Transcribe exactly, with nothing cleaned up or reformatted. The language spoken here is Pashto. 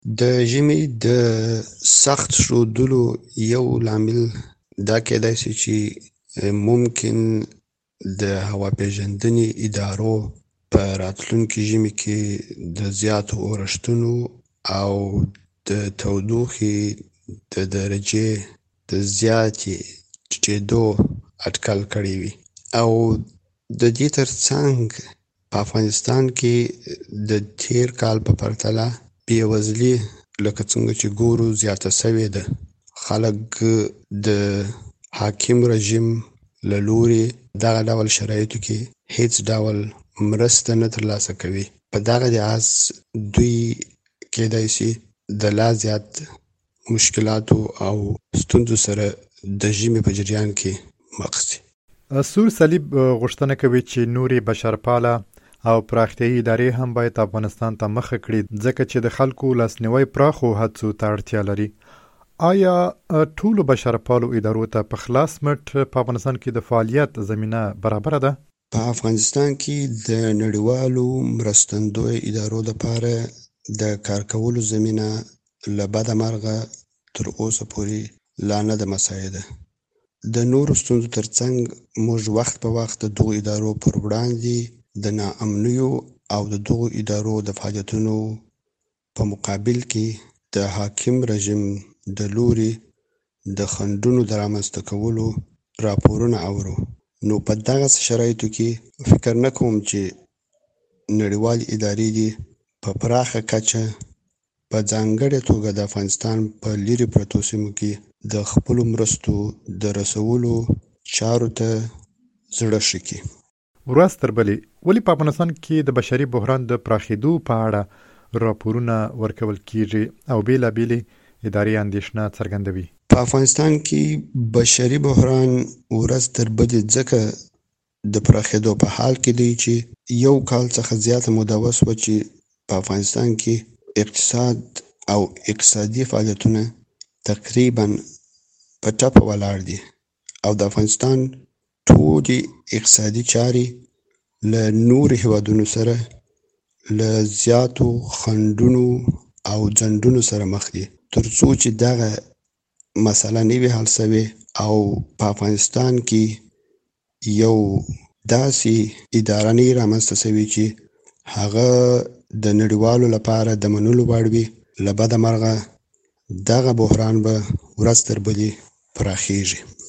د ژمي د سخت ښودلو یو لامل دا کیدای سي چې ممکن د هوا پیژندنې ادارو په راتلونکي ژمي کې د زیاتو اورښتونو او د تودوخې د درجې د زیاتې ټیټېدو اټکل کړی وي، او د دې ترڅنګ په افغانستان کې د تیر کال په پرتله بېوزلي لکه څنګه چې ګورو زیاته سوې ده. خلک د حاکم رژیم له لوري دغه ډول شرایطو کې هیڅ ډول مرسته نه ترلاسه کوي. په دغه لحاظ دوی کیدای سي د لا زیات مشکلاتو او ستونزو سره د ژمي په جریان کې مخ سي. سور صلیب غوښتنه کوي چې نورې بشرپاله او پراختیایي ادارې هم باید افغانستان ته مخه کړي، ځکه چې د خلکو لاسنیوی پراخو هڅو ته اړتیا لري. آیا ټولو بشرپالو ادارو ته په خلاص مټ په افغانستان کې د فعالیت زمینه برابره ده؟ په افغانستان کې د نړیوالو مرستندوی ادارو لپاره د کار کولو زمینه له بده مرغه تر اوسه پورې لا نه ده مساعده. د نورو ستونزو ترڅنګ موږ وخت په وخت د دغو ادارو پر وړاندې د ناامنیو او د دغو ادارو د فعالیتونو په مقابل کې د حاکم رژیم د لوري د خنډونو د رامنځته کولو راپورونه اورو. نو په دغه شرایطو کې فکر نه کوم چې نړیوالې ادارې دي په پراخه کچه په ځانګړې توګه د افغانستان په لیرې پرتو سیمو کې د خپلو مرستو د رسولو چارو ته زړه ښه کړي. ورځ تر بلې ولې په افغانستان کې د بشري بحران د پراخېدو په اړه راپورونه ورکول کیږي او بېلابېلې ادارې اندېښنه څرګندوي؟ په افغانستان کې بشري بحران ورځ تر بلې ځکه د پراخېدو په حال کې دی چې یو کال څخه زیاته موده وشوه چې په افغانستان کې اقتصاد او اقتصادي فعالیتونه تقریبا په ټپه ولاړ دي، او د افغانستان ټولې اقتصادي چارې له نورو هیوادونو سره له زیاتو خنډونو او ځنډونو سره مخ دي. تر څو چې دغه مسله نه وي حل سوې او په افغانستان کې یو داسې اداره نه رامنځته سوې چې هغه د نړیوالو لپاره د منلو وړ وي، له بده مرغه دغه بحران به ورځ تر بلې پراخیږي.